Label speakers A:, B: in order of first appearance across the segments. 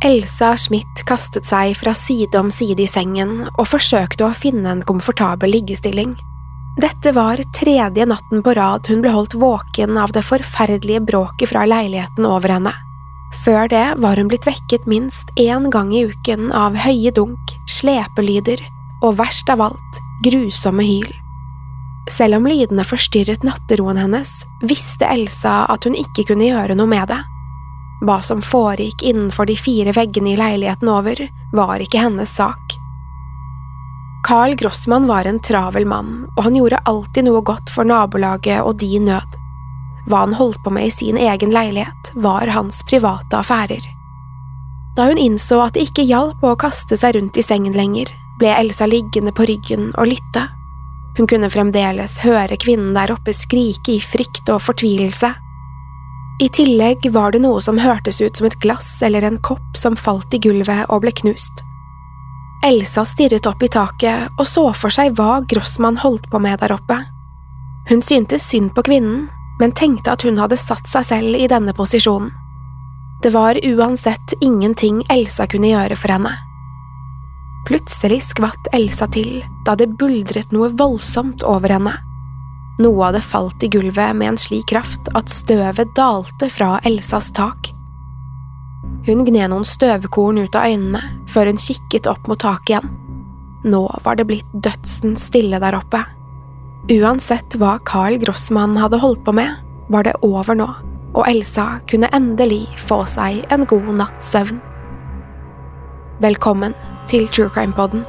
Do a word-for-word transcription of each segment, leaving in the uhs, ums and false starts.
A: Elsa Schmidt kastet seg fra side om side i sengen og forsøkte å finne en komfortabel liggestilling. Dette var tredje natten på rad hun ble holdt våken av det forferdelige bråket fra leiligheten over henne. Før det var hun blitt vekket minst en gang i uken av høye dunk, slepelyder og verst av alt, grusomme hyl. Selv om lydene forstyrret natteroen hennes, visste Elsa at hun ikke kunne gjøre noe med det. Hva som foregikk innenfor de fire veggene i leiligheten over, var ikke hennes sak. Carl Grossmann var en travel mann, og han gjorde alltid noe godt for nabolaget og de i nød. Hva han holdt på med i sin egen leilighet, var hans private affærer. Da hun innså at det ikke hjalp å kaste seg rundt i sengen lenger, ble Elsa liggende på ryggen og lytte. Hun kunne fremdeles høre kvinnen der oppe skrike i frykt og fortvilelse. I tillegg var det noe som hørtes ut som et glass eller en kopp som falt i gulvet og ble knust. Elsa stirret opp i taket og så for seg hva Grossmann holdt på med der oppe. Hun syntes synd på kvinnen, men tenkte at hun hadde satt seg selv i denne posisjonen. Det var uansett ingenting Elsa kunne gjøre for henne. Plutselig skvatt Elsa til da det buldret noe voldsomt over henne. Noe hadde falt i gulvet med en slik kraft at støvet dalte fra Elsas tak. Hun gned noen støvkorn ut av øynene før hun kikket opp mot taket igjen. Nå var det blitt dødsen stille der oppe. Uansett hva Carl Grossmann hadde holdt på med, var det over nå, og Elsa kunne endelig få seg en god natts søvn. Velkommen til True Crime Podden.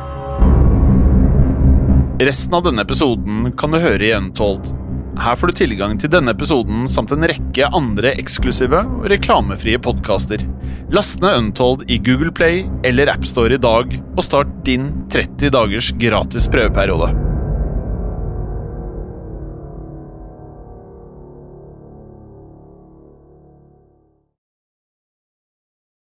B: Resten av denne episoden kan du høre i Untold. Her får du tilgang til denne episoden samt en rekke andre eksklusive og reklamefrie podcaster. Last ned Untold i Google Play eller App Store i dag og start din tretti dagers gratis prøveperiode.